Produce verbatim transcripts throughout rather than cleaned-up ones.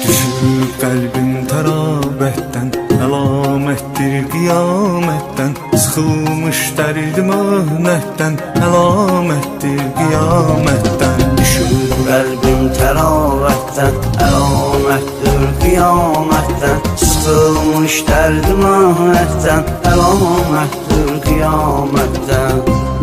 Düşür qəlbim tərabətdən, əlamətdir qiyamətdən. Sıxılmış dərdim möhnətdən, əlamətdir qiyamətdən. Düşür qəlbim tərabətdən, əlamətdir qiyamətdən. Sıxılmış dərdim möhnətdən, əlamətdir qiyamətdən.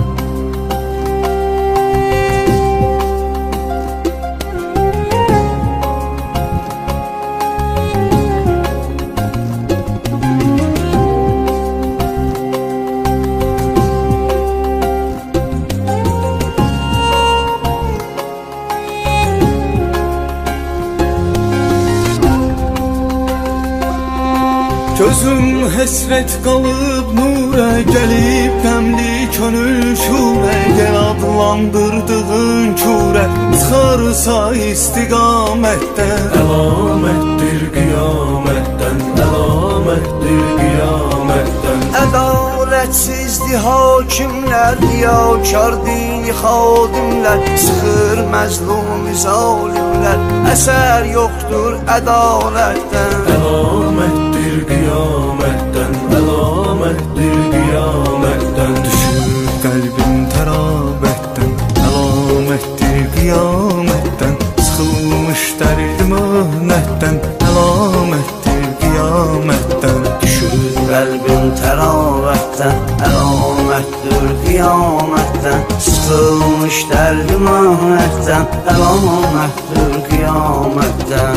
Gözüm həsrət qalıb nurə, gəlib qəmli könül şurə. Gəl adlandırdığın kürə, çıxarsa istiqamətdən. Əlamətdir qiyamətdən, əlamətdir qiyamətdən. Ədalətsizdir hakimlər, riyakar dini xadimlər. Sıxır məzlumi zalimlər, əsər yoxdur ədalətdən. Əlamətdir qiyamətdən, əlamətdir qiyamətdən. Düşür qəlbim tərabətdən, əlamətdir qiyamətdən. Sıxılmış dərdim möhnətdən, əlamətdir qiyamətdən. Düşür qəlbim tərabətdən, əlamətdir qiyamətdən. Sıxılmış dərdim möhnətdən, əlamətdir qiyamətdən.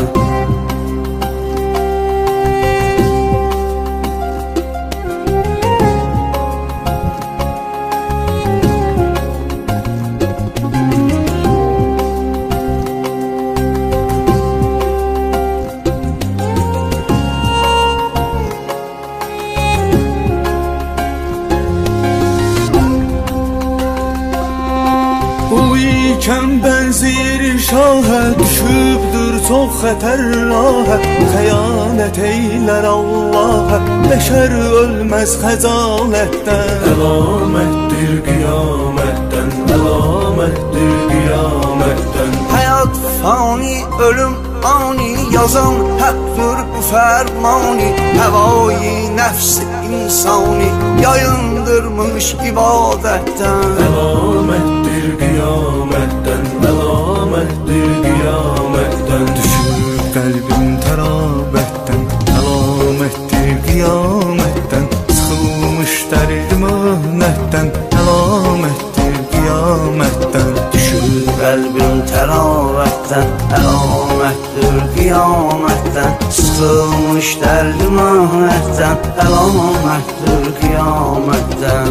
Kəm bənzir şahə, düşübdür çox xətər rahə. Xəyanət eylər Allahə, bəşər ölməz xəcalətdən. Əlamətdir qiyamətdən, əlamətdir qiyamətdən. Həyat fani, ölüm ani, yazan həqdir bu fərmani. Həvai nəfs insani, yayındırmış ibadətdən. Əlamətdir qiyamətdən, əlamətdir qiyamətdən. Düşür qəlbim tərabətdən, əlamətdir qiyamətdən. Sıxılmış dərdim möhnətdən, əlamətdir qiyamətdən. Düşür qəlbim tərabətdən, əlamətdir qiyamətdən. Sıxılmış dərdim möhnətdən, əlamətdir qiyamətdən.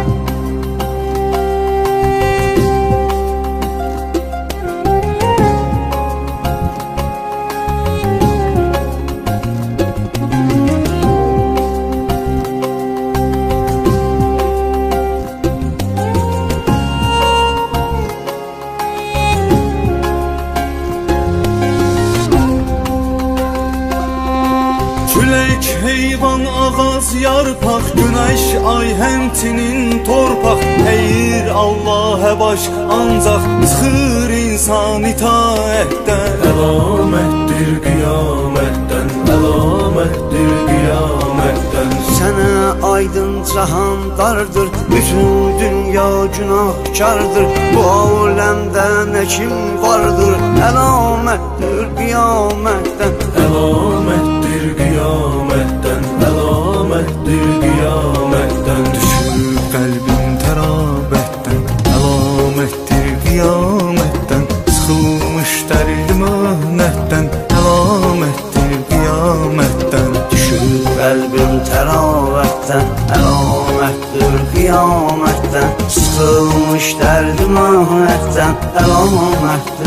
Külək, heyvan, ağac, yarpaq, günəş, ay, həmçinin torpaq. Əyir Allahə baş, ancaq çıxır insan itaətdən. Əlamətdir qiyamətdən, əlamətdir qiyamətdən. Sənə aydın cahan dardır, bütün dünya günahkardır. Bu aləmdə nə kim vardır, əlamətdir qiyamətdən. Əlamətdir qiyamətdən, əlamətdir qiyamətdən. Düşür qəlbim tərabətdən, əlamətdir qiyamətdən. Sıxılmış dərdim möhnətdən, əlamətdir qiyamətdən. Düşür qəlbim tərabətdən, əlamətdir qiyamətdən. Sıxılmış dərdim möhnətdən, əlamətdir